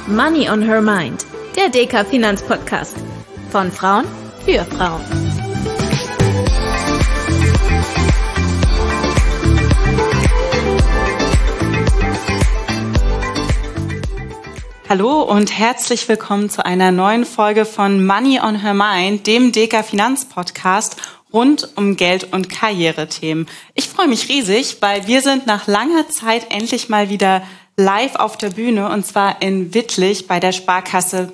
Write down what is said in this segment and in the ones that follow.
Money on Her Mind, der DK Finanzpodcast. Von Frauen für Frauen. Hallo und herzlich willkommen zu einer neuen Folge von Money on Her Mind, dem DK Finanzpodcast rund um Geld- und Karrierethemen. Ich freue mich riesig, weil wir sind nach langer Zeit endlich mal wieder live auf der Bühne, und zwar in Wittlich bei der Sparkasse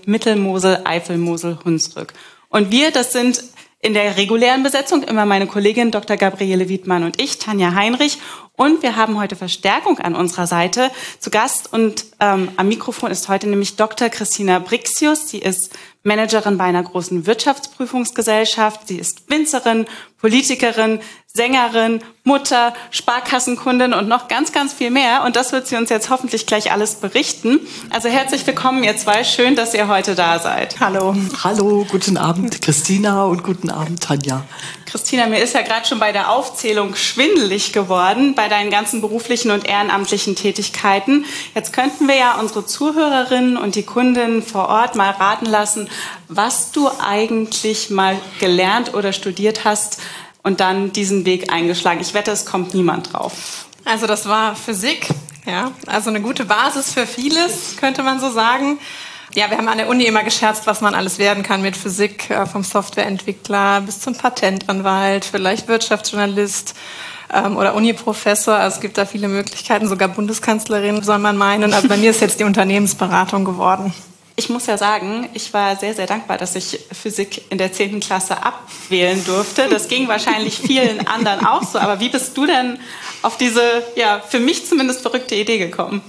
Mittelmosel-Eifelmosel-Hunsrück. Und wir, das sind in der regulären Besetzung immer meine Kollegin Dr. Gabriele Wiedmann und ich, Tanja Heinrich. Und wir haben heute Verstärkung an unserer Seite zu Gast. Und am Mikrofon ist heute nämlich Dr. Christina Brixius. Sie ist Managerin bei einer großen Wirtschaftsprüfungsgesellschaft. Sie ist Winzerin, Politikerin, Sängerin, Mutter, Sparkassenkundin und noch ganz, ganz viel mehr. Und das wird sie uns jetzt hoffentlich gleich alles berichten. Also herzlich willkommen, ihr zwei. Schön, dass ihr heute da seid. Hallo. Hallo, guten Abend, Christina, und guten Abend, Tanja. Christina, mir ist ja gerade schon bei der Aufzählung schwindelig geworden bei deinen ganzen beruflichen und ehrenamtlichen Tätigkeiten. Jetzt könnten wir ja unsere Zuhörerinnen und die Kundinnen vor Ort mal raten lassen, was du eigentlich mal gelernt oder studiert hast und dann diesen Weg eingeschlagen. Ich wette, es kommt niemand drauf. Also das war Physik, ja, also eine gute Basis für vieles, könnte man so sagen. Ja, wir haben an der Uni immer gescherzt, was man alles werden kann mit Physik, vom Softwareentwickler bis zum Patentanwalt, vielleicht Wirtschaftsjournalist oder Uniprofessor. Also es gibt da viele Möglichkeiten, sogar Bundeskanzlerin soll man meinen. Also bei mir ist jetzt die Unternehmensberatung geworden. Ich muss ja sagen, ich war sehr, sehr dankbar, dass ich Physik in der 10. Klasse abwählen durfte. Das ging wahrscheinlich vielen anderen auch so. Aber wie bist du denn auf diese, ja, für mich zumindest verrückte Idee gekommen?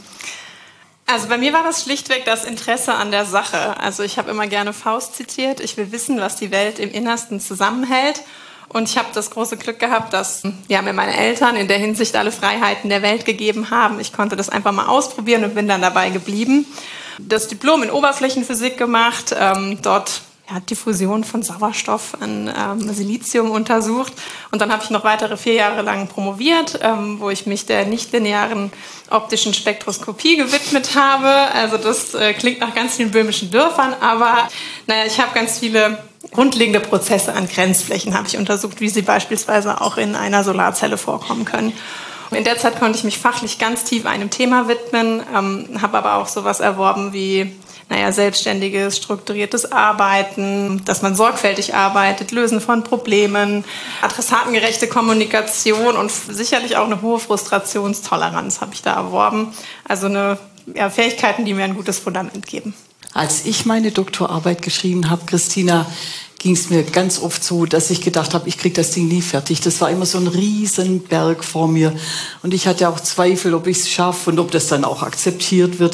Also bei mir war das schlichtweg das Interesse an der Sache. Also ich habe immer gerne Faust zitiert. Ich will wissen, was die Welt im Innersten zusammenhält. Und ich habe das große Glück gehabt, dass mir meine Eltern in der Hinsicht alle Freiheiten der Welt gegeben haben. Ich konnte das einfach mal ausprobieren und bin dann dabei geblieben. Das Diplom in Oberflächenphysik gemacht, dort die Fusion von Sauerstoff an Silizium untersucht. Und dann habe ich noch weitere 4 Jahre lang promoviert, wo ich mich der nichtlinearen optischen Spektroskopie gewidmet habe. Also das klingt nach ganz vielen böhmischen Dörfern, aber ich habe ganz viele grundlegende Prozesse an Grenzflächen habe ich untersucht, wie sie beispielsweise auch in einer Solarzelle vorkommen können. In der Zeit konnte ich mich fachlich ganz tief einem Thema widmen, habe aber auch sowas erworben wie selbstständiges, strukturiertes Arbeiten, dass man sorgfältig arbeitet, Lösen von Problemen, adressatengerechte Kommunikation und sicherlich auch eine hohe Frustrationstoleranz habe ich da erworben. Also Fähigkeiten, die mir ein gutes Fundament geben. Als ich meine Doktorarbeit geschrieben habe, Christina, ging es mir ganz oft so, dass ich gedacht habe, ich kriege das Ding nie fertig. Das war immer so ein Riesenberg vor mir. Und ich hatte auch Zweifel, ob ich es schaffe und ob das dann auch akzeptiert wird.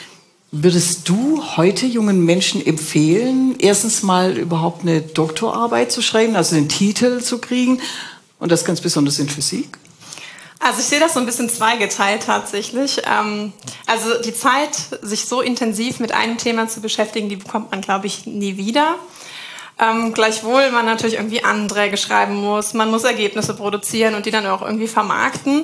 Würdest du heute jungen Menschen empfehlen, erstens mal überhaupt eine Doktorarbeit zu schreiben, also den Titel zu kriegen und das ganz besonders in Physik? Also ich sehe das so ein bisschen zweigeteilt tatsächlich. Also die Zeit, sich so intensiv mit einem Thema zu beschäftigen, die bekommt man, glaube ich, nie wieder. Gleichwohl man natürlich irgendwie Anträge schreiben muss, man muss Ergebnisse produzieren und die dann auch irgendwie vermarkten.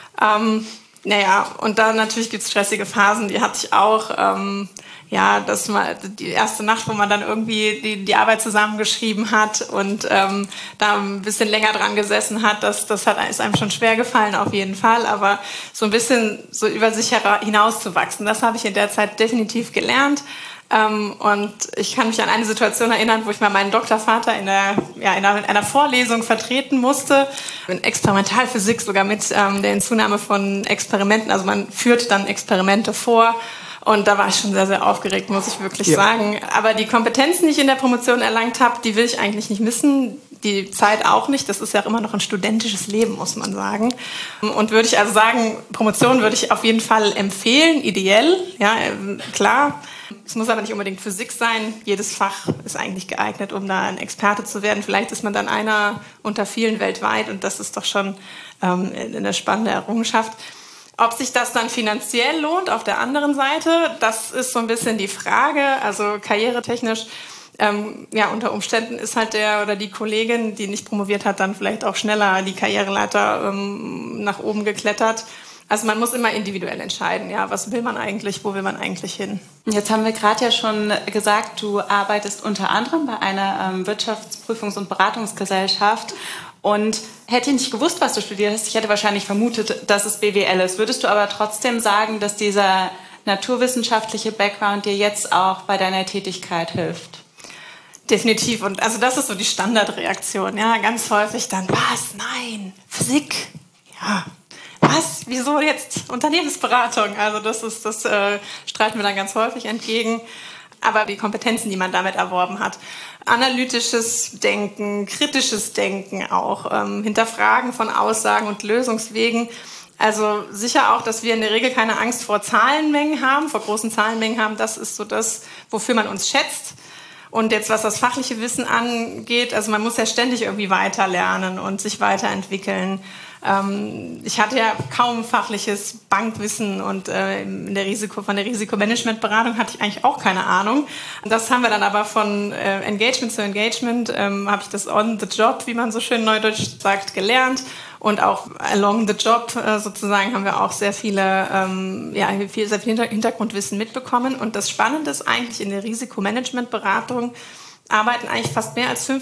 Und dann natürlich gibt's stressige Phasen, die hatte ich auch. Das mal die erste Nacht, wo man dann irgendwie die Arbeit zusammengeschrieben hat und da ein bisschen länger dran gesessen hat, ist einem schon schwer gefallen auf jeden Fall, aber so ein bisschen so über sich hinauszuwachsen, das habe ich in der Zeit definitiv gelernt. Und ich kann mich an eine Situation erinnern, wo ich mal meinen Doktorvater in einer Vorlesung vertreten musste. In Experimentalphysik sogar mit der Hinzunahme von Experimenten. Also man führt dann Experimente vor. Und da war ich schon sehr, sehr aufgeregt, muss ich wirklich sagen. Aber die Kompetenzen, die ich in der Promotion erlangt habe, die will ich eigentlich nicht missen. Die Zeit auch nicht. Das ist ja auch immer noch ein studentisches Leben, muss man sagen. Und würde ich also sagen, Promotion würde ich auf jeden Fall empfehlen, ideell. Ja, klar. Es muss aber nicht unbedingt Physik sein. Jedes Fach ist eigentlich geeignet, um da ein Experte zu werden. Vielleicht ist man dann einer unter vielen weltweit und das ist doch schon eine spannende Errungenschaft. Ob sich das dann finanziell lohnt auf der anderen Seite, das ist so ein bisschen die Frage. Also karrieretechnisch, unter Umständen ist halt der oder die Kollegin, die nicht promoviert hat, dann vielleicht auch schneller die Karriereleiter nach oben geklettert. Also man muss immer individuell entscheiden, ja, was will man eigentlich, wo will man eigentlich hin. Jetzt haben wir gerade ja schon gesagt, du arbeitest unter anderem bei einer Wirtschaftsprüfungs- und Beratungsgesellschaft und hätte ich nicht gewusst, was du studiert hast, ich hätte wahrscheinlich vermutet, dass es BWL ist. Würdest du aber trotzdem sagen, dass dieser naturwissenschaftliche Background dir jetzt auch bei deiner Tätigkeit hilft? Definitiv. Und also das ist so die Standardreaktion. Ja, ganz häufig dann, was? Nein, Physik. Ja, was? Wieso jetzt Unternehmensberatung? Also das streiten wir dann ganz häufig entgegen. Aber die Kompetenzen, die man damit erworben hat, analytisches Denken, kritisches Denken auch, Hinterfragen von Aussagen und Lösungswegen. Also sicher auch, dass wir in der Regel keine Angst vor Zahlenmengen haben, vor großen Zahlenmengen haben. Das ist so das, wofür man uns schätzt. Und jetzt, was das fachliche Wissen angeht, also man muss ja ständig irgendwie weiter lernen und sich weiterentwickeln. Ich hatte ja kaum fachliches Bankwissen und von der Risikomanagementberatung hatte ich eigentlich auch keine Ahnung. Das haben wir dann aber von Engagement zu Engagement, habe ich das on the job, wie man so schön neudeutsch sagt, gelernt. Und auch along the job sozusagen haben wir auch sehr viel Hintergrundwissen mitbekommen. Und das Spannende ist eigentlich in der Risikomanagementberatung, arbeiten eigentlich fast mehr als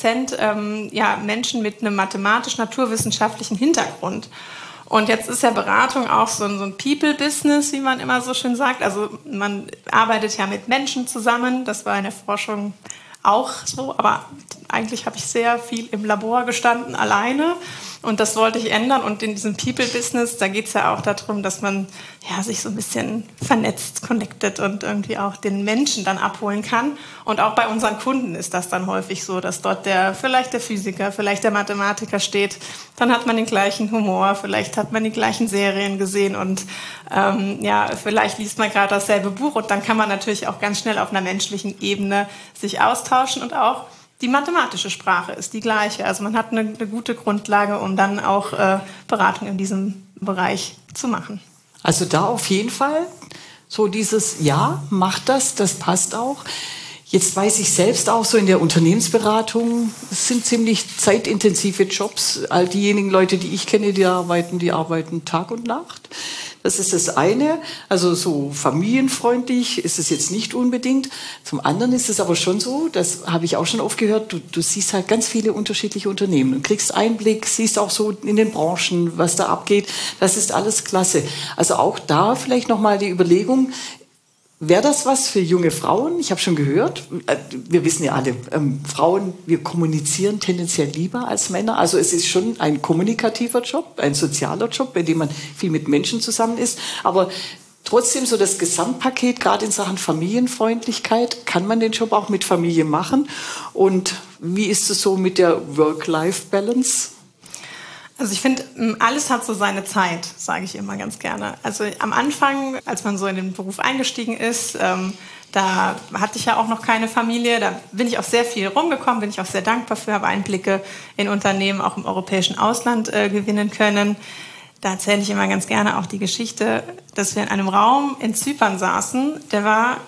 50% Menschen mit einem mathematisch-naturwissenschaftlichen Hintergrund. Und jetzt ist ja Beratung auch so ein People-Business, wie man immer so schön sagt. Also man arbeitet ja mit Menschen zusammen. Das war in der Forschung auch so. Aber eigentlich habe ich sehr viel im Labor gestanden, alleine. Und das wollte ich ändern. Und in diesem People-Business, da geht es ja auch darum, dass man sich so ein bisschen vernetzt, connected und irgendwie auch den Menschen dann abholen kann. Und auch bei unseren Kunden ist das dann häufig so, dass dort vielleicht der Physiker, vielleicht der Mathematiker steht. Dann hat man den gleichen Humor, vielleicht hat man die gleichen Serien gesehen und vielleicht liest man gerade dasselbe Buch. Und dann kann man natürlich auch ganz schnell auf einer menschlichen Ebene sich austauschen und auch die mathematische Sprache ist die gleiche. Also man hat eine gute Grundlage, um dann auch Beratung in diesem Bereich zu machen. Also da auf jeden Fall so dieses, ja, macht das passt auch. Jetzt weiß ich selbst auch so in der Unternehmensberatung, es sind ziemlich zeitintensive Jobs. All diejenigen Leute, die ich kenne, die arbeiten Tag und Nacht. Das ist das eine. Also so familienfreundlich ist es jetzt nicht unbedingt. Zum anderen ist es aber schon so, das habe ich auch schon oft gehört, du siehst halt ganz viele unterschiedliche Unternehmen. Du kriegst Einblick, siehst auch so in den Branchen, was da abgeht. Das ist alles klasse. Also auch da vielleicht nochmal die Überlegung, wäre das was für junge Frauen? Ich habe schon gehört, wir wissen ja alle, Frauen, wir kommunizieren tendenziell lieber als Männer. Also es ist schon ein kommunikativer Job, ein sozialer Job, bei dem man viel mit Menschen zusammen ist. Aber trotzdem so das Gesamtpaket, gerade in Sachen Familienfreundlichkeit, kann man den Job auch mit Familie machen. Und wie ist es so mit der Work-Life-Balance? Also ich finde, alles hat so seine Zeit, sage ich immer ganz gerne. Also am Anfang, als man so in den Beruf eingestiegen ist, da hatte ich ja auch noch keine Familie. Da bin ich auch sehr viel rumgekommen, bin ich auch sehr dankbar für, habe Einblicke in Unternehmen auch im europäischen Ausland gewinnen können. Da erzähle ich immer ganz gerne auch die Geschichte, dass wir in einem Raum in Zypern saßen. Der war,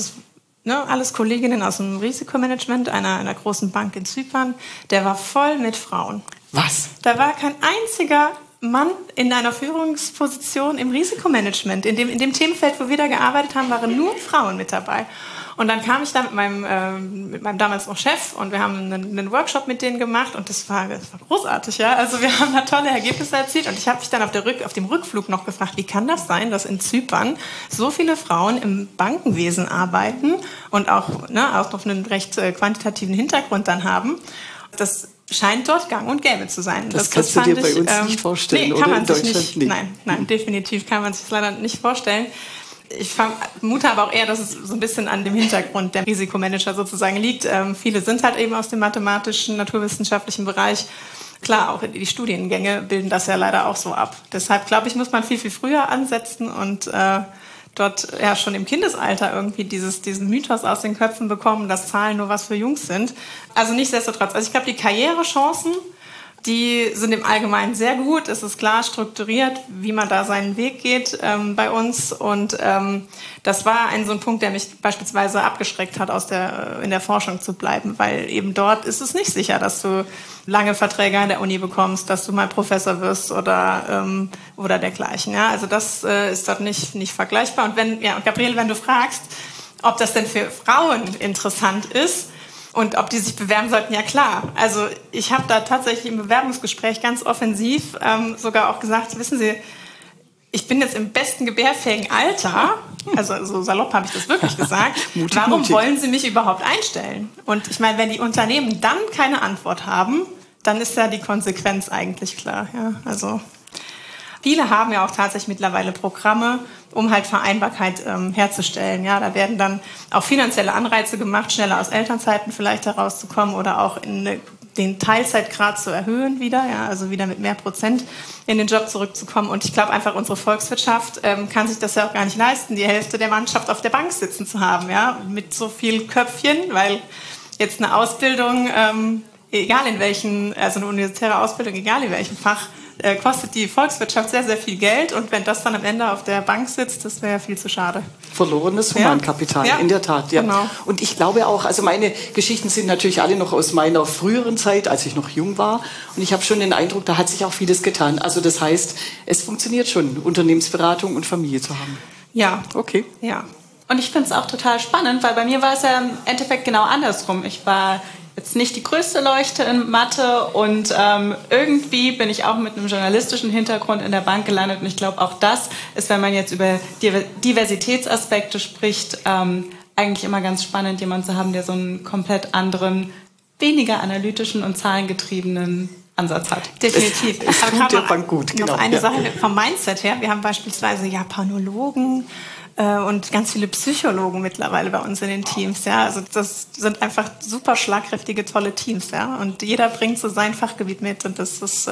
alles Kolleginnen aus dem Risikomanagement einer großen Bank in Zypern. Der war voll mit Frauen. Was? Da war kein einziger Mann in einer Führungsposition im Risikomanagement. In dem Themenfeld, wo wir da gearbeitet haben, waren nur Frauen mit dabei. Und dann kam ich da mit meinem damals noch Chef und wir haben einen Workshop mit denen gemacht und das war großartig, ja. Also wir haben da tolle Ergebnisse erzielt und ich habe mich dann auf dem Rückflug noch gefragt, wie kann das sein, dass in Zypern so viele Frauen im Bankenwesen arbeiten und auch noch einen recht quantitativen Hintergrund dann haben. Das scheint dort gang und gäbe zu sein. Das kannst du dir bei uns nicht vorstellen, nee, oder? Kann man in sich Deutschland nicht. Nein, definitiv kann man sich leider nicht vorstellen. Ich vermute aber auch eher, dass es so ein bisschen an dem Hintergrund der Risikomanager sozusagen liegt. Viele sind halt eben aus dem mathematischen, naturwissenschaftlichen Bereich. Klar, auch die Studiengänge bilden das ja leider auch so ab. Deshalb, glaube ich, muss man viel, viel früher ansetzen und dort ja schon im Kindesalter irgendwie diesen Mythos aus den Köpfen bekommen, dass Zahlen nur was für Jungs sind. Also nichtsdestotrotz. Also ich glaube, die Karrierechancen Die sind im Allgemeinen sehr gut. Es ist klar strukturiert, wie man da seinen Weg geht bei uns. Und das war so ein Punkt, der mich beispielsweise abgeschreckt hat, in der Forschung zu bleiben, weil eben dort ist es nicht sicher, dass du lange Verträge an der Uni bekommst, dass du mal Professor wirst oder dergleichen. Ja? Also das ist dort nicht vergleichbar. Und Gabriele, wenn du fragst, ob das denn für Frauen interessant ist, und ob die sich bewerben sollten, ja klar. Also ich habe da tatsächlich im Bewerbungsgespräch ganz offensiv sogar auch gesagt, wissen Sie, ich bin jetzt im besten gebärfähigen Alter, also so salopp habe ich das wirklich gesagt, warum wollen Sie mich überhaupt einstellen? Und ich meine, wenn die Unternehmen dann keine Antwort haben, dann ist ja die Konsequenz eigentlich klar. Ja? Also viele haben ja auch tatsächlich mittlerweile Programme, um halt Vereinbarkeit herzustellen. Ja, da werden dann auch finanzielle Anreize gemacht, schneller aus Elternzeiten vielleicht herauszukommen oder auch den Teilzeitgrad zu erhöhen wieder, ja, also wieder mit mehr Prozent in den Job zurückzukommen. Und ich glaube einfach, unsere Volkswirtschaft kann sich das ja auch gar nicht leisten, die Hälfte der Mannschaft auf der Bank sitzen zu haben, ja, mit so viel Köpfchen, weil jetzt eine Ausbildung, egal in welchen, also eine universitäre Ausbildung, egal in welchem Fach, kostet die Volkswirtschaft sehr, sehr viel Geld. Und wenn das dann am Ende auf der Bank sitzt, das wäre ja viel zu schade. Verlorenes Humankapital, in der Tat. Ja. Genau. Und ich glaube auch, also meine Geschichten sind natürlich alle noch aus meiner früheren Zeit, als ich noch jung war. Und ich habe schon den Eindruck, da hat sich auch vieles getan. Also das heißt, es funktioniert schon, Unternehmensberatung und Familie zu haben. Ja. Okay. Ja. Und ich finde es auch total spannend, weil bei mir war es ja im Endeffekt genau andersrum. Ich war jetzt nicht die größte Leuchte in Mathe und irgendwie bin ich auch mit einem journalistischen Hintergrund in der Bank gelandet. Und ich glaube, auch das ist, wenn man jetzt über Diversitätsaspekte spricht, eigentlich immer ganz spannend, jemanden zu haben, der so einen komplett anderen, weniger analytischen und zahlengetriebenen Ansatz hat. Definitiv. Es tut der Bank gut. Noch eine Sache vom Mindset her. Wir haben beispielsweise Japanologen und ganz viele Psychologen mittlerweile bei uns in den Teams. Ja? Also das sind einfach super schlagkräftige, tolle Teams. Ja? Und jeder bringt so sein Fachgebiet mit und das ist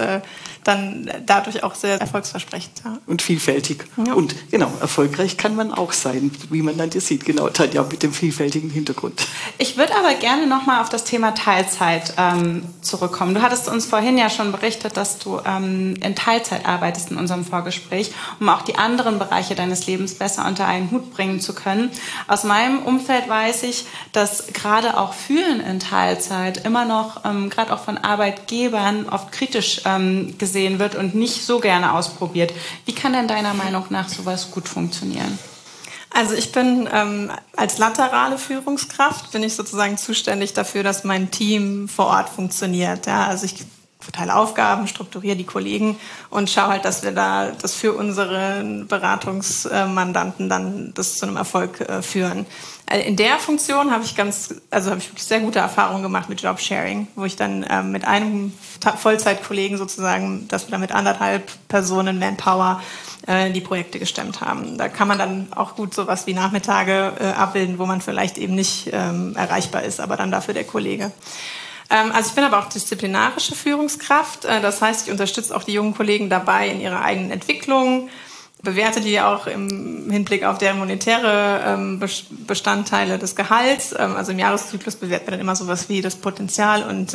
dann dadurch auch sehr erfolgsversprechend. Ja? Und vielfältig. Ja. Und genau, erfolgreich kann man auch sein, wie man dann hier sieht. Genau, Tanja, mit dem vielfältigen Hintergrund. Ich würde aber gerne nochmal auf das Thema Teilzeit zurückkommen. Du hattest uns vorhin ja schon berichtet, dass du in Teilzeit arbeitest in unserem Vorgespräch, um auch die anderen Bereiche deines Lebens besser unter einen Hut bringen zu können. Aus meinem Umfeld weiß ich, dass gerade auch Führen in Teilzeit immer noch, gerade auch von Arbeitgebern, oft kritisch gesehen wird und nicht so gerne ausprobiert. Wie kann denn deiner Meinung nach sowas gut funktionieren? Also ich bin als laterale Führungskraft bin ich sozusagen zuständig dafür, dass mein Team vor Ort funktioniert. Ja, also ich verteile Aufgaben, strukturiere die Kollegen und schaue halt, dass wir da das für unsere Beratungsmandanten dann das zu einem Erfolg führen. In der Funktion habe ich wirklich sehr gute Erfahrungen gemacht mit Jobsharing, wo ich dann mit einem Vollzeitkollegen sozusagen, dass wir dann mit 1,5 Personen Manpower die Projekte gestemmt haben. Da kann man dann auch gut sowas wie Nachmittage abbilden, wo man vielleicht eben nicht erreichbar ist, aber dann dafür der Kollege. Also ich bin aber auch disziplinarische Führungskraft. Das heißt, ich unterstütze auch die jungen Kollegen dabei in ihrer eigenen Entwicklung, bewerte die auch im Hinblick auf deren monetäre Bestandteile des Gehalts. Also im Jahreszyklus bewerten wir dann immer sowas wie das Potenzial und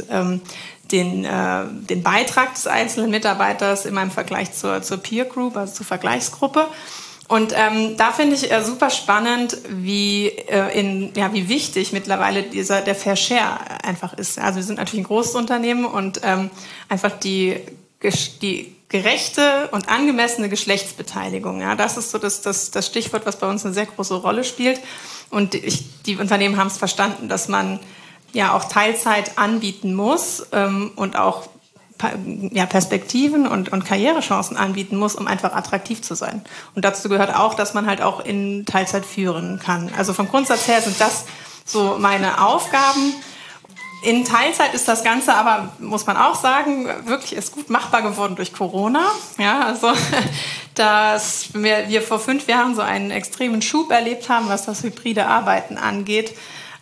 den Beitrag des einzelnen Mitarbeiters immer im Vergleich zur Peer Group, also zur Vergleichsgruppe. Und da finde ich super spannend, wie wichtig mittlerweile der Fair Share einfach ist. Also wir sind natürlich ein großes Unternehmen und einfach die gerechte und angemessene Geschlechtsbeteiligung. Ja, das ist so das Stichwort, was bei uns eine sehr große Rolle spielt. Und die Unternehmen haben es verstanden, dass man ja auch Teilzeit anbieten muss und auch Perspektiven und Karrierechancen anbieten muss, um einfach attraktiv zu sein. Und dazu gehört auch, dass man halt auch in Teilzeit führen kann. Also vom Grundsatz her sind das so meine Aufgaben. In Teilzeit ist das Ganze aber, muss man auch sagen, wirklich ist gut machbar geworden durch Corona. Ja, also dass wir vor 5 Jahren so einen extremen Schub erlebt haben, was das hybride Arbeiten angeht.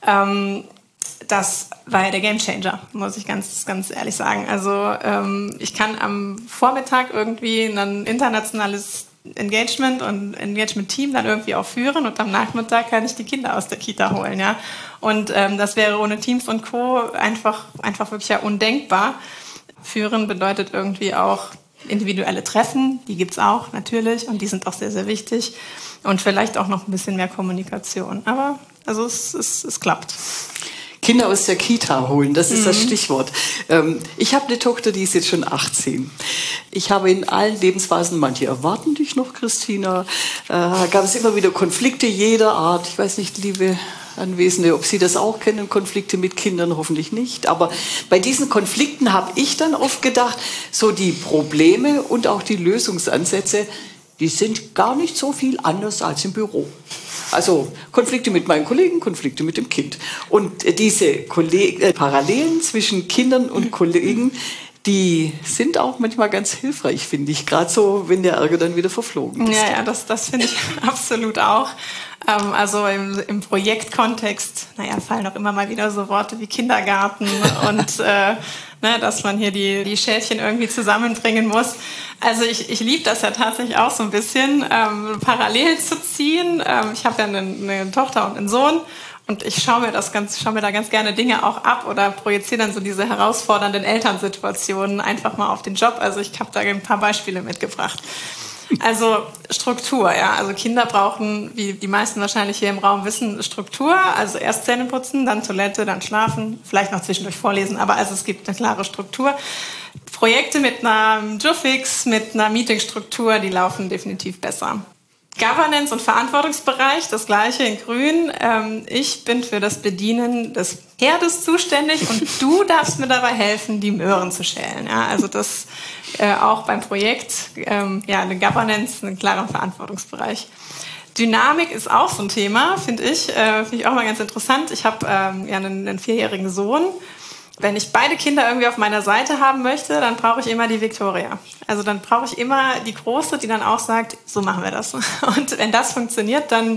Das war ja der Gamechanger, muss ich ganz, ganz ehrlich sagen. Also ich kann am Vormittag irgendwie ein internationales Engagement und Engagement-Team dann irgendwie auch führen und am Nachmittag kann ich die Kinder aus der Kita holen. Ja? Und das wäre ohne Teams und Co. einfach wirklich ja undenkbar. Führen bedeutet irgendwie auch individuelle Treffen, die gibt's auch natürlich und die sind auch sehr, sehr wichtig und vielleicht auch noch ein bisschen mehr Kommunikation. Aber also es klappt. Kinder aus der Kita holen, das ist das Stichwort. Ich habe eine Tochter, die ist jetzt schon 18. Ich habe in allen Lebensphasen, manche erwarten dich noch, Christina, gab es immer wieder Konflikte jeder Art. Ich weiß nicht, liebe Anwesende, ob Sie das auch kennen, Konflikte mit Kindern, hoffentlich nicht. Aber bei diesen Konflikten habe ich dann oft gedacht, so die Probleme und auch die Lösungsansätze, die sind gar nicht so viel anders als im Büro. Also Konflikte mit meinen Kollegen, Konflikte mit dem Kind. Und diese Parallelen zwischen Kindern und Kollegen, die sind auch manchmal ganz hilfreich, finde ich. Gerade so, wenn der Ärger dann wieder verflogen ist. Ja, das finde ich absolut auch. Also im Projektkontext, fallen auch immer mal wieder so Worte wie Kindergarten und dass man hier die Schäfchen irgendwie zusammenbringen muss. Also ich liebe das ja tatsächlich auch so ein bisschen, parallel zu ziehen. Ich habe ja eine Tochter und einen Sohn. Und ich schaue mir da ganz gerne Dinge auch ab oder projiziere dann so diese herausfordernden Elternsituationen einfach mal auf den Job. Also ich habe da ein paar Beispiele mitgebracht. Also Struktur, ja. Also Kinder brauchen, wie die meisten wahrscheinlich hier im Raum wissen, Struktur. Also erst Zähne putzen, dann Toilette, dann schlafen, vielleicht noch zwischendurch vorlesen. Aber also es gibt eine klare Struktur. Projekte mit einer Jufix, mit einer Meetingstruktur, die laufen definitiv besser. Governance und Verantwortungsbereich, das gleiche in grün. Ich bin für das Bedienen des Herdes zuständig und du darfst mir dabei helfen, die Möhren zu schälen. Ja, also das auch beim Projekt, eine Governance, einen klaren Verantwortungsbereich. Dynamik ist auch so ein Thema, finde ich auch mal ganz interessant. Ich habe einen 4-jährigen Sohn. Wenn ich beide Kinder irgendwie auf meiner Seite haben möchte, dann brauche ich immer die Victoria. Also dann brauche ich immer die Große, die dann auch sagt, so machen wir das. Und wenn das funktioniert, dann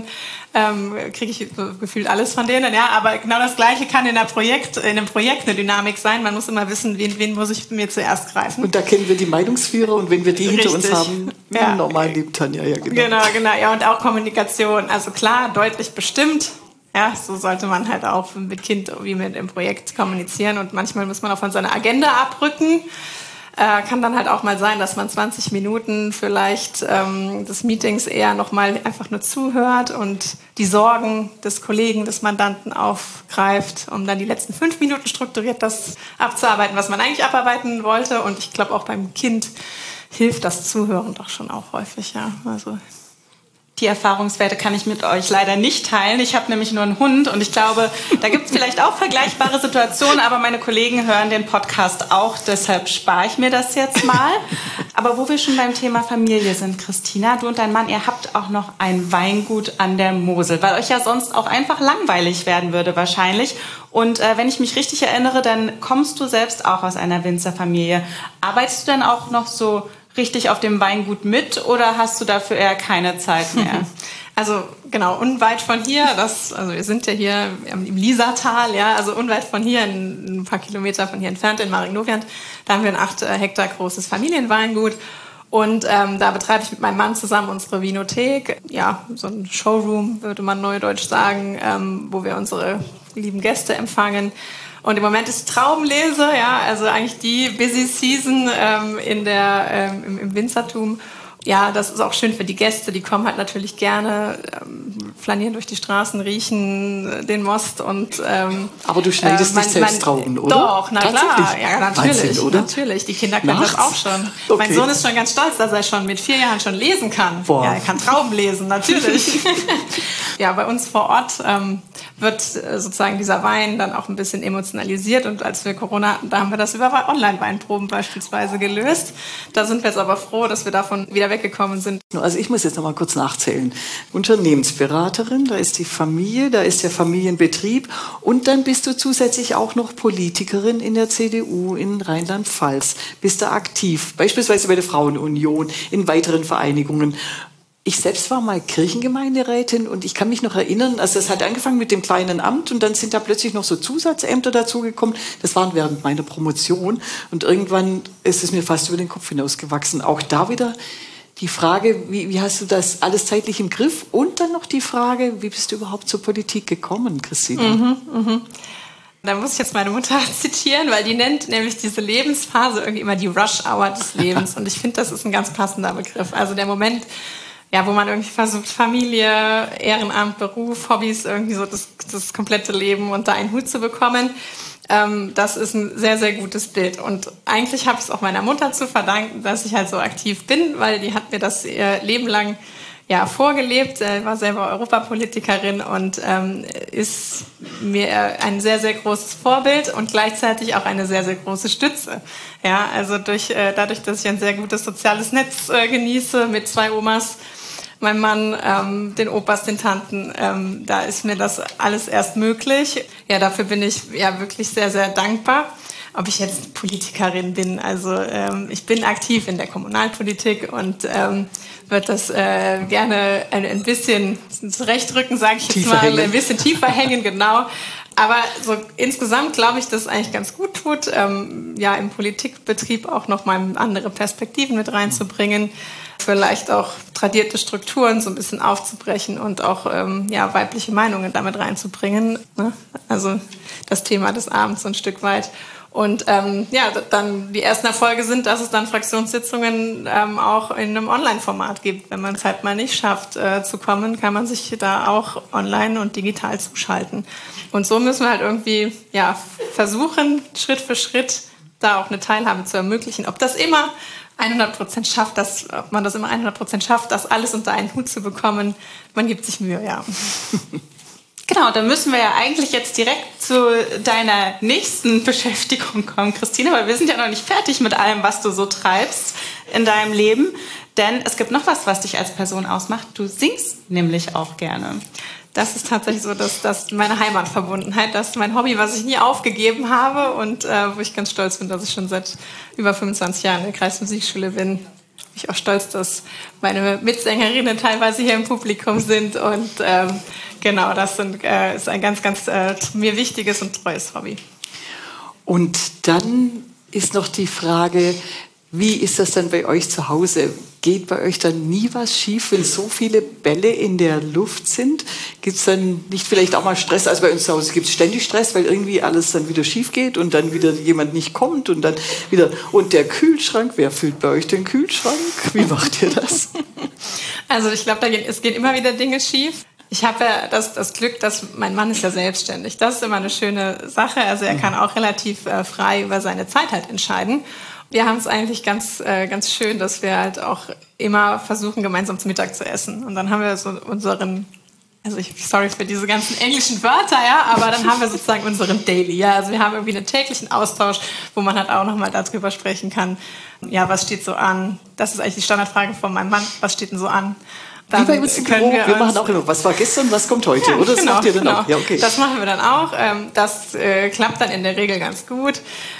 kriege ich gefühlt alles von denen. Ja, aber genau das Gleiche kann in einem Projekt eine Dynamik sein. Man muss immer wissen, wen muss ich mir zuerst greifen. Und da kennen wir die Meinungsführer und wenn wir die hinter uns haben, wie im normalen Leben, Tanja, ja genau. Genau. Ja, und auch Kommunikation. Also klar, deutlich bestimmt. Ja, so sollte man halt auch mit Kind wie mit im Projekt kommunizieren und manchmal muss man auch von seiner Agenda abrücken. Kann dann halt auch mal sein, dass man 20 Minuten vielleicht des Meetings eher nochmal einfach nur zuhört und die Sorgen des Kollegen, des Mandanten aufgreift, um dann die letzten 5 Minuten strukturiert das abzuarbeiten, was man eigentlich abarbeiten wollte. Und ich glaube, auch beim Kind hilft das Zuhören doch schon auch häufig, ja. Also die Erfahrungswerte kann ich mit euch leider nicht teilen. Ich habe nämlich nur einen Hund und ich glaube, da gibt es vielleicht auch vergleichbare Situationen, aber meine Kollegen hören den Podcast auch, deshalb spare ich mir das jetzt mal. Aber wo wir schon beim Thema Familie sind, Christina, du und dein Mann, ihr habt auch noch ein Weingut an der Mosel, weil euch ja sonst auch einfach langweilig werden würde wahrscheinlich. Und wenn ich mich richtig erinnere, dann kommst du selbst auch aus einer Winzerfamilie. Arbeitest du denn auch noch so richtig auf dem Weingut mit oder hast du dafür eher keine Zeit mehr? Also genau, unweit von hier, also wir sind ja hier im Liesertal, ja, also unweit von hier, ein paar Kilometer von hier entfernt in Maringnoviant, da haben wir ein 8 Hektar großes Familienweingut. Und da betreibe ich mit meinem Mann zusammen unsere Vinothek, ja, so ein Showroom, würde man neudeutsch sagen, wo wir unsere lieben Gäste empfangen. Und im Moment ist Traubenlese, ja, also eigentlich die Busy Season im Winzertum. Ja, das ist auch schön für die Gäste, die kommen halt natürlich gerne, flanieren durch die Straßen, riechen den Most und aber du schneidest nicht selbst Trauben, oder? Doch, na klar, ja, natürlich, Wahnsinn, oder? Natürlich, die Kinder können das auch schon. Okay. Mein Sohn ist schon ganz stolz, dass er schon mit 4 Jahren schon lesen kann. Boah. Ja, er kann Trauben lesen, natürlich. Ja, bei uns vor Ort wird sozusagen dieser Wein dann auch ein bisschen emotionalisiert und als wir Corona hatten, da haben wir das über Online-Weinproben beispielsweise gelöst. Da sind wir jetzt aber froh, dass wir davon wieder weggekommen sind. Also ich muss jetzt noch mal kurz nachzählen. Unternehmensberaterin, da ist die Familie, da ist der Familienbetrieb und dann bist du zusätzlich auch noch Politikerin in der CDU in Rheinland-Pfalz. Bist da aktiv, beispielsweise bei der Frauenunion, in weiteren Vereinigungen. Ich selbst war mal Kirchengemeinderätin und ich kann mich noch erinnern, also es hat angefangen mit dem kleinen Amt und dann sind da plötzlich noch so Zusatzämter dazugekommen. Das waren während meiner Promotion und irgendwann ist es mir fast über den Kopf hinausgewachsen. Auch da wieder die Frage, wie hast du das alles zeitlich im Griff? Und dann noch die Frage, wie bist du überhaupt zur Politik gekommen, Christina? Da muss ich jetzt meine Mutter zitieren, weil die nennt nämlich diese Lebensphase irgendwie immer die Rush-Hour des Lebens. Und ich finde, das ist ein ganz passender Begriff. Also der Moment, ja, wo man irgendwie versucht, Familie, Ehrenamt, Beruf, Hobbys, irgendwie so das komplette Leben unter einen Hut zu bekommen. Das ist ein sehr, sehr gutes Bild. Und eigentlich habe ich es auch meiner Mutter zu verdanken, dass ich halt so aktiv bin, weil die hat mir das ihr Leben lang vorgelebt, war selber Europapolitikerin und ist mir ein sehr, sehr großes Vorbild und gleichzeitig auch eine sehr, sehr große Stütze. Ja, also dadurch, dass ich ein sehr gutes soziales Netz genieße mit 2 Omas, meinem Mann, den Opas, den Tanten, da ist mir das alles erst möglich. Ja, dafür bin ich ja wirklich sehr, sehr dankbar. Ob ich jetzt Politikerin bin, also ich bin aktiv in der Kommunalpolitik und würde das gerne ein bisschen zurechtrücken, sage ich jetzt tiefer mal, hängen. ein bisschen tiefer hängen, genau. Aber so insgesamt glaube ich, dass es eigentlich ganz gut tut, im Politikbetrieb auch noch mal andere Perspektiven mit reinzubringen, vielleicht auch tradierte Strukturen so ein bisschen aufzubrechen und auch weibliche Meinungen damit reinzubringen. Ne? Also das Thema des Abends so ein Stück weit. Und dann die ersten Erfolge sind, dass es dann Fraktionssitzungen auch in einem Online-Format gibt. Wenn man es halt mal nicht schafft zu kommen, kann man sich da auch online und digital zuschalten. Und so müssen wir halt irgendwie versuchen, Schritt für Schritt da auch eine Teilhabe zu ermöglichen. Ob das immer 100% schafft, ob man das immer 100% schafft, das alles unter einen Hut zu bekommen, man gibt sich Mühe, ja. Genau, dann müssen wir ja eigentlich jetzt direkt zu deiner nächsten Beschäftigung kommen, Christine, weil wir sind ja noch nicht fertig mit allem, was du so treibst in deinem Leben. Denn es gibt noch was dich als Person ausmacht. Du singst nämlich auch gerne. Das ist tatsächlich so, dass meine Heimatverbundenheit, das ist mein Hobby, was ich nie aufgegeben habe und wo ich ganz stolz bin, dass ich schon seit über 25 Jahren in der Kreismusikschule bin. Bin ich auch stolz, dass meine Mitsängerinnen teilweise hier im Publikum sind und genau, das ist ein ganz, ganz mir wichtiges und treues Hobby. Und dann ist noch die Frage, wie ist das dann bei euch zu Hause? Geht bei euch dann nie was schief, wenn so viele Bälle in der Luft sind? Gibt es dann nicht vielleicht auch mal Stress? Also bei uns zu Hause gibt es ständig Stress, weil irgendwie alles dann wieder schief geht und dann wieder jemand nicht kommt und dann wieder... Und der Kühlschrank, wer füllt bei euch den Kühlschrank? Wie macht ihr das? Also ich glaube, es gehen immer wieder Dinge schief. Ich habe ja das Glück, dass mein Mann ist ja selbstständig. Das ist immer eine schöne Sache. Also er kann auch relativ frei über seine Zeit halt entscheiden. Wir haben es eigentlich ganz schön, dass wir halt auch immer versuchen, gemeinsam zu Mittag zu essen. Und dann haben wir so sorry für diese ganzen englischen Wörter, ja, aber dann haben wir sozusagen unseren Daily, ja. Also wir haben irgendwie einen täglichen Austausch, wo man halt auch nochmal darüber sprechen kann, ja, was steht so an? Das ist eigentlich die Standardfrage von meinem Mann, was steht denn so an? Dann wie bei uns im Büro, wir machen auch immer, was war gestern, was kommt heute, ja, oder? Das genau, macht ihr dann genau. auch? Ja, okay. Das machen wir dann auch. Das klappt dann in der Regel ganz gut.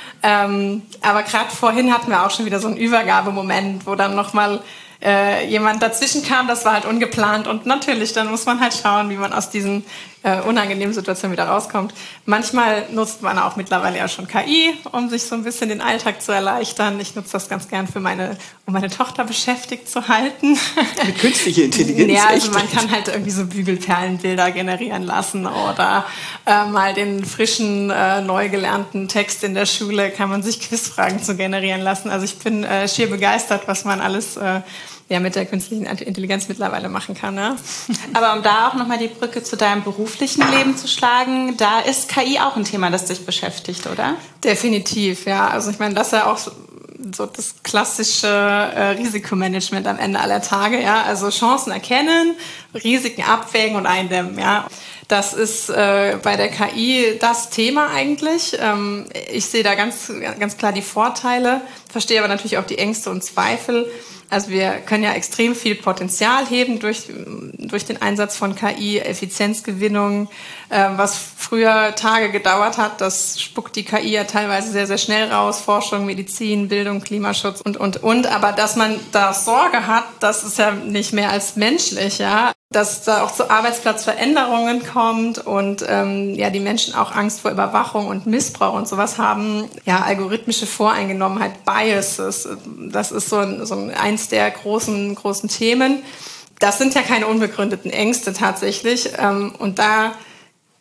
Aber gerade vorhin hatten wir auch schon wieder so einen Übergabemoment, wo dann nochmal jemand dazwischen kam, das war halt ungeplant und natürlich, dann muss man halt schauen, wie man aus diesen unangenehmen Situationen wieder rauskommt. Manchmal nutzt man auch mittlerweile ja schon KI, um sich so ein bisschen den Alltag zu erleichtern. Ich nutze das ganz gern um meine Tochter beschäftigt zu halten. Mit künstlicher Intelligenz? Ja, also echt? man kann halt irgendwie so Bügelperlenbilder generieren lassen oder mal den frischen, neu gelernten Text in der Schule kann man sich Quizfragen zu generieren lassen. Also ich bin schier begeistert, was man alles mit der künstlichen Intelligenz mittlerweile machen kann. Ne? Aber um da auch nochmal die Brücke zu deinem beruflichen Leben zu schlagen, da ist KI auch ein Thema, das dich beschäftigt, oder? Definitiv, ja. Also ich meine, das ist ja auch so das klassische Risikomanagement am Ende aller Tage. Ja? Also Chancen erkennen, Risiken abwägen und eindämmen. Ja? Das ist bei der KI das Thema eigentlich. Ich sehe da ganz, ganz klar die Vorteile, verstehe aber natürlich auch die Ängste und Zweifel. Also wir können ja extrem viel Potenzial heben durch den Einsatz von KI, Effizienzgewinnung, was früher Tage gedauert hat, das spuckt die KI ja teilweise sehr, sehr schnell raus, Forschung, Medizin, Bildung, Klimaschutz und. Aber dass man da Sorge hat, das ist ja nicht mehr als menschlich, ja. Dass da auch zu Arbeitsplatzveränderungen kommt und die Menschen auch Angst vor Überwachung und Missbrauch und sowas haben. Ja, algorithmische Voreingenommenheit, Biases, das ist so eins der großen Themen. Das sind ja keine unbegründeten Ängste tatsächlich. Und da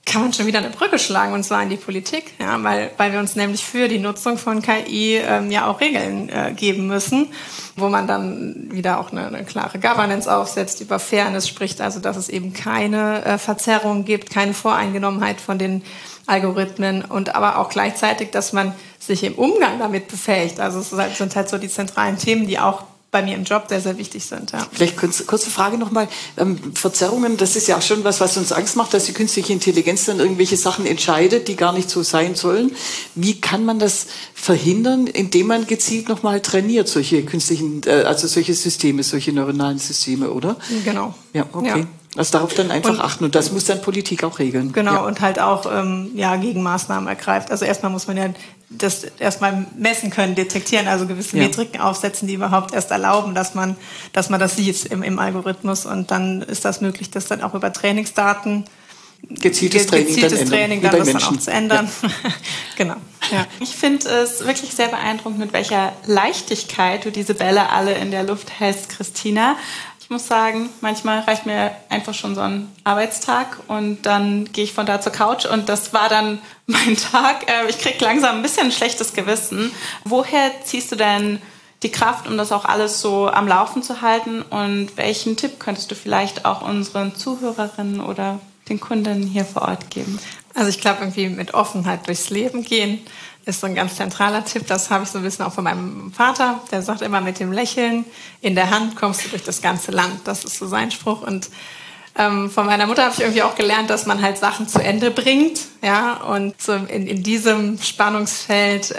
kann man schon wieder eine Brücke schlagen, und zwar in die Politik, ja, weil wir uns nämlich für die Nutzung von KI ja auch Regeln geben müssen, wo man dann wieder auch eine klare Governance aufsetzt, über Fairness spricht, also dass es eben keine Verzerrung gibt, keine Voreingenommenheit von den Algorithmen und aber auch gleichzeitig, dass man sich im Umgang damit befähigt. Also es sind halt so die zentralen Themen, die auch bei mir im Job sehr, sehr wichtig sind. Ja. Vielleicht kurze Frage nochmal. Verzerrungen, das ist ja auch schon was uns Angst macht, dass die künstliche Intelligenz dann irgendwelche Sachen entscheidet, die gar nicht so sein sollen. Wie kann man das verhindern, indem man gezielt nochmal trainiert, solche künstlichen, also solche Systeme, solche neuronalen Systeme, oder? Genau. Ja, okay. Ja. Also darauf dann einfach achten, und das muss dann Politik auch regeln. Genau, ja. Und halt auch Gegenmaßnahmen ergreift. Also erstmal muss man ja das erstmal messen können, detektieren, also gewisse Metriken aufsetzen, die überhaupt erst erlauben, dass man das sieht im Algorithmus, und dann ist das möglich, das dann auch über Trainingsdaten gezieltes Training dann das dann auch zu ändern. Ja. Genau. Ja. Ich finde es wirklich sehr beeindruckend, mit welcher Leichtigkeit du diese Bälle alle in der Luft hältst, Christina. Ich muss sagen, manchmal reicht mir einfach schon so ein Arbeitstag und dann gehe ich von da zur Couch und das war dann mein Tag. Ich kriege langsam ein bisschen ein schlechtes Gewissen. Woher ziehst du denn die Kraft, um das auch alles so am Laufen zu halten? Und welchen Tipp könntest du vielleicht auch unseren Zuhörerinnen oder den Kunden hier vor Ort geben? Also ich glaube, irgendwie mit Offenheit durchs Leben gehen ist so ein ganz zentraler Tipp. Das habe ich so ein bisschen auch von meinem Vater. Der sagt immer, mit dem Lächeln in der Hand kommst du durch das ganze Land. Das ist so sein Spruch. Und von meiner Mutter habe ich irgendwie auch gelernt, dass man halt Sachen zu Ende bringt. Ja, und so in diesem Spannungsfeld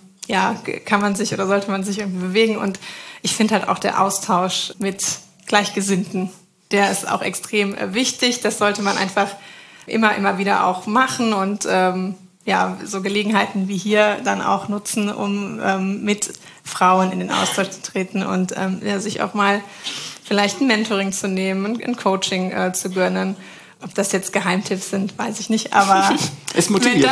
kann man sich oder sollte man sich irgendwie bewegen. Und ich finde halt auch der Austausch mit Gleichgesinnten, der ist auch extrem wichtig. Das sollte man einfach immer wieder auch machen und so Gelegenheiten wie hier dann auch nutzen, um mit Frauen in den Austausch zu treten und sich auch mal vielleicht ein Mentoring zu nehmen, ein Coaching zu gönnen. Ob das jetzt Geheimtipps sind, weiß ich nicht, aber es motiviert.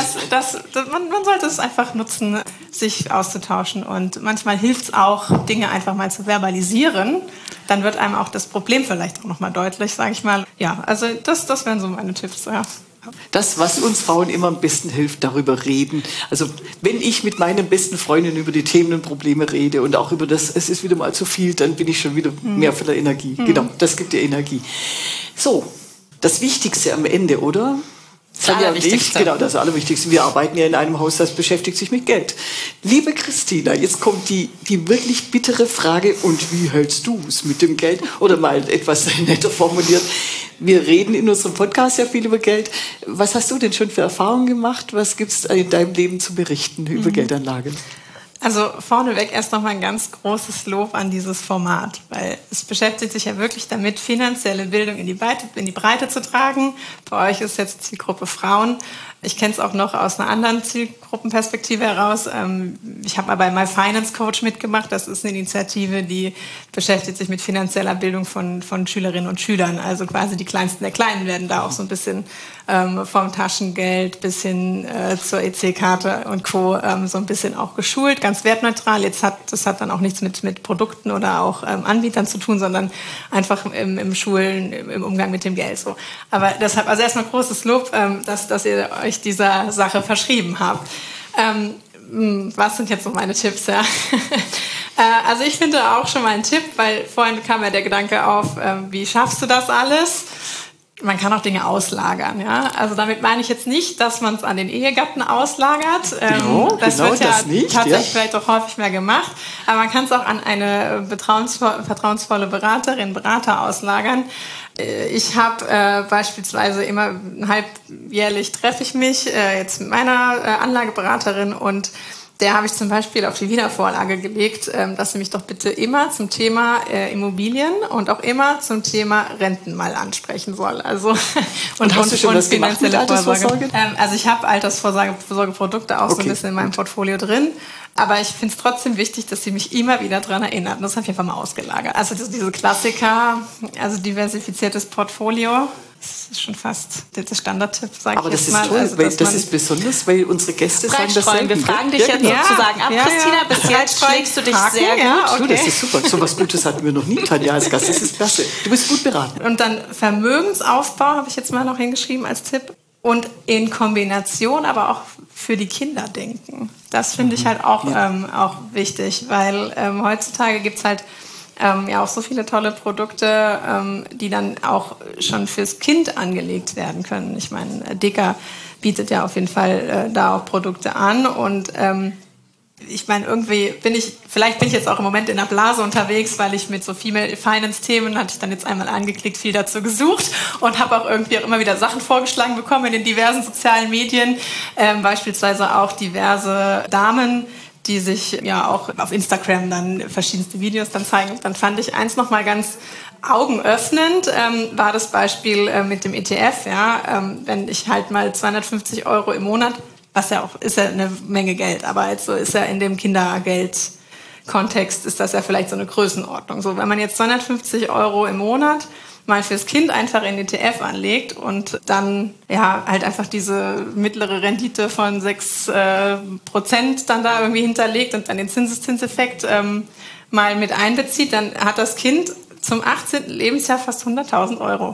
Man sollte es einfach nutzen, sich auszutauschen, und manchmal hilft es auch, Dinge einfach mal zu verbalisieren. Dann wird einem auch das Problem vielleicht auch nochmal deutlich, sage ich mal. Ja, also das wären so meine Tipps, ja. Das, was uns Frauen immer am besten hilft, darüber reden. Also wenn ich mit meinen besten Freundinnen über die Themen und Probleme rede und auch über das, es ist wieder mal zu viel, dann bin ich schon wieder mehr voller Energie. Genau, das gibt dir Energie. So, das Wichtigste am Ende, oder? Das Allerwichtigste. Genau, das Allerwichtigste. Wir arbeiten ja in einem Haus, das beschäftigt sich mit Geld. Liebe Christina, jetzt kommt die wirklich bittere Frage, und wie hältst du es mit dem Geld? Oder mal etwas netter formuliert. Wir reden in unserem Podcast ja viel über Geld. Was hast du denn schon für Erfahrungen gemacht? Was gibt es in deinem Leben zu berichten über Geldanlagen? Also vorneweg erst noch mal ein ganz großes Lob an dieses Format, weil es beschäftigt sich ja wirklich damit, finanzielle Bildung in die Breite zu tragen. Bei euch ist jetzt Zielgruppe Frauen. Ich kenne es auch noch aus einer anderen Zielgruppenperspektive heraus. Ich habe mal bei My Finance Coach mitgemacht. Das ist eine Initiative, die beschäftigt sich mit finanzieller Bildung von Schülerinnen und Schülern. Also quasi die Kleinsten der Kleinen werden da auch so ein bisschen vom Taschengeld bis hin zur EC-Karte und Co. So ein bisschen auch geschult, ganz wertneutral. Das hat dann auch nichts mit Produkten oder auch Anbietern zu tun, sondern einfach im Schulen, im Umgang mit dem Geld. So. Aber deshalb, also erstmal großes Lob, dass ihr euch dieser Sache verschrieben habt. Was sind jetzt so meine Tipps? Ja? Also ich finde auch schon mal einen Tipp, weil vorhin kam ja der Gedanke auf, wie schaffst du das alles? Man kann auch Dinge auslagern, ja. Also damit meine ich jetzt nicht, dass man es an den Ehegatten auslagert. Das wird ja tatsächlich vielleicht auch häufig mehr gemacht. Aber man kann es auch an eine vertrauensvolle Berater auslagern. Ich habe beispielsweise immer halbjährlich treffe ich mich jetzt mit meiner Anlageberaterin, und der habe ich zum Beispiel auf die Wiedervorlage gelegt, dass sie mich doch bitte immer zum Thema Immobilien und auch immer zum Thema Renten mal ansprechen soll. Also und hast du schon was gemacht mit Altersvorsorge? Also ich habe Altersvorsorgeprodukte auch so ein bisschen in meinem Portfolio drin. Aber ich finde es trotzdem wichtig, dass sie mich immer wieder daran erinnert. Und das habe ich einfach mal ausgelagert. Also diese Klassiker, also diversifiziertes Portfolio, das ist schon fast der Standardtipp, sage ich jetzt mal. Aber das ist toll, weil das ist besonders, weil unsere Gäste sagen das selten. Wir fragen dich jetzt sozusagen ab, Christina, bis jetzt schlägst du dich sehr gut. Ja, okay. Das ist super. So was Gutes hatten wir noch nie, Tanja, als Gast. Das ist klasse. Du bist gut beraten. Und dann Vermögensaufbau habe ich jetzt mal noch hingeschrieben als Tipp. und in Kombination aber auch für die Kinder denken. Das finde ich halt auch wichtig, weil heutzutage gibt's halt auch so viele tolle Produkte, die dann auch schon fürs Kind angelegt werden können. Ich meine, DEKA bietet ja auf jeden Fall da auch Produkte an und ich meine, irgendwie vielleicht bin ich jetzt auch im Moment in der Blase unterwegs, weil ich mit so Female Finance Themen, hatte ich dann jetzt einmal angeklickt, viel dazu gesucht und habe auch irgendwie auch immer wieder Sachen vorgeschlagen bekommen in den diversen sozialen Medien, beispielsweise auch diverse Damen, die sich ja auch auf Instagram dann verschiedenste Videos dann zeigen. Und dann fand ich eins nochmal ganz augenöffnend, war das Beispiel mit dem ETF, wenn ich halt mal 250 € im Monat, was ja auch, ist ja eine Menge Geld, aber also ist ja in dem Kindergeld-Kontext ist das ja vielleicht so eine Größenordnung. So, wenn man jetzt 250 € im Monat mal fürs Kind einfach in den ETF anlegt und dann halt einfach diese mittlere Rendite von 6% dann da irgendwie hinterlegt und dann den Zinseszinseffekt mal mit einbezieht, dann hat das Kind zum 18. Lebensjahr fast 100.000 €. Boah.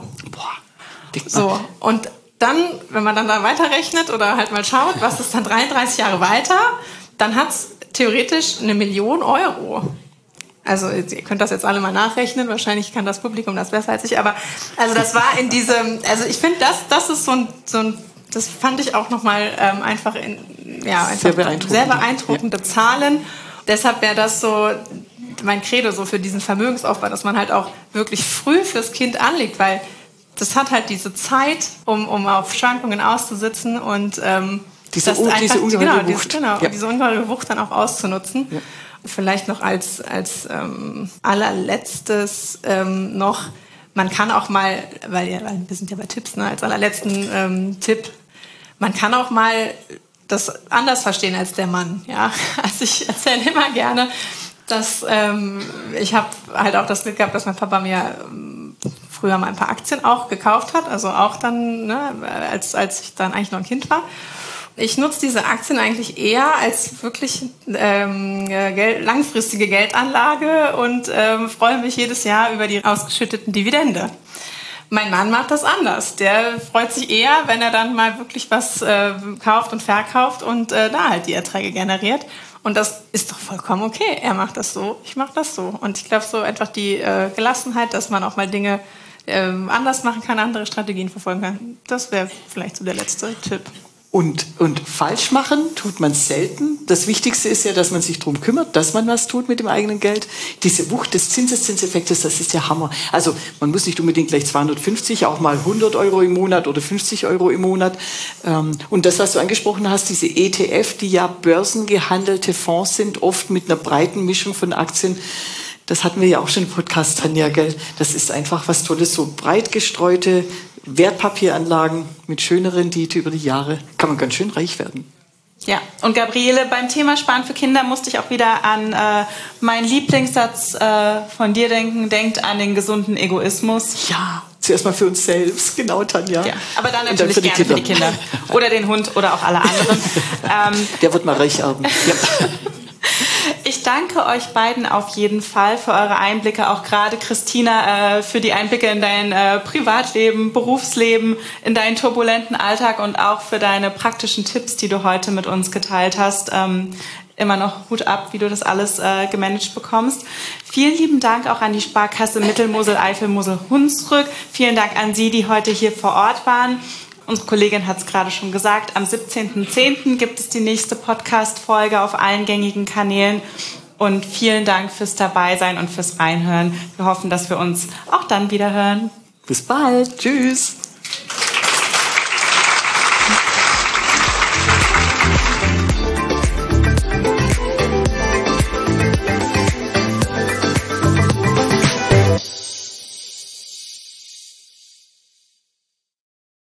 So, und dann, wenn man dann da weiterrechnet oder halt mal schaut, was ist dann 33 Jahre weiter, dann hat es theoretisch 1 Million €. Also ihr könnt das jetzt alle mal nachrechnen, wahrscheinlich kann das Publikum das besser als ich, aber also das war in diesem, also ich finde, das ist so ein das fand ich auch nochmal einfach sehr beeindruckende Zahlen. Deshalb wäre das so mein Credo so für diesen Vermögensaufbau, dass man halt auch wirklich früh fürs Kind anlegt, weil das hat halt diese Zeit, um auf Schwankungen auszusitzen und diese ungeheure Wucht. Diese ungeheure Wucht dann auch auszunutzen. Ja. Vielleicht noch als allerletztes noch, man kann auch mal, weil wir sind ja bei Tipps, ne, als allerletzten Tipp, man kann auch mal das anders verstehen als der Mann. Ja? Also ich erzähle immer gerne, dass ich habe halt auch das Glück gehabt, dass mein Papa mir früher mal ein paar Aktien auch gekauft hat, also auch dann, ne, als ich dann eigentlich noch ein Kind war. Ich nutze diese Aktien eigentlich eher als wirklich langfristige Geldanlage und freue mich jedes Jahr über die ausgeschütteten Dividende. Mein Mann macht das anders. Der freut sich eher, wenn er dann mal wirklich was kauft und verkauft und da halt die Erträge generiert. Und das ist doch vollkommen okay. Er macht das so, ich mache das so. Und ich glaube, so einfach die Gelassenheit, dass man auch mal Dinge anders machen kann, andere Strategien verfolgen kann, das wäre vielleicht so der letzte Tipp. Und falsch machen tut man selten. Das Wichtigste ist ja, dass man sich darum kümmert, dass man was tut mit dem eigenen Geld. Diese Wucht des Zinseszinseffektes, das ist ja Hammer. Also man muss nicht unbedingt gleich 250, auch mal 100 € im Monat oder 50 € im Monat. Und das, was du angesprochen hast, diese ETF, die ja börsengehandelte Fonds sind, oft mit einer breiten Mischung von Aktien, das hatten wir ja auch schon im Podcast, Tanja, gell? Das ist einfach was Tolles, so breit gestreute Wertpapieranlagen mit schöner Rendite über die Jahre. Kann man ganz schön reich werden. Ja, und Gabriele, beim Thema Sparen für Kinder musste ich auch wieder an meinen Lieblingssatz von dir denken. Denkt an den gesunden Egoismus. Ja, zuerst mal für uns selbst, genau, Tanja. Ja, aber dann natürlich dann gerne für die Kinder. Oder den Hund oder auch alle anderen. Der wird mal reich erben. Ja. Ich danke euch beiden auf jeden Fall für eure Einblicke, auch gerade Christina für die Einblicke in dein Privatleben, Berufsleben, in deinen turbulenten Alltag und auch für deine praktischen Tipps, die du heute mit uns geteilt hast. Immer noch Hut ab, wie du das alles gemanagt bekommst. Vielen lieben Dank auch an die Sparkasse Mittelmosel-Eifel-Mosel-Hunsrück. Vielen Dank an Sie, die heute hier vor Ort waren. Unsere Kollegin hat es gerade schon gesagt, am 17.10. gibt es die nächste Podcast-Folge auf allen gängigen Kanälen. Und vielen Dank fürs Dabeisein und fürs Reinhören. Wir hoffen, dass wir uns auch dann wieder hören. Bis bald. Tschüss.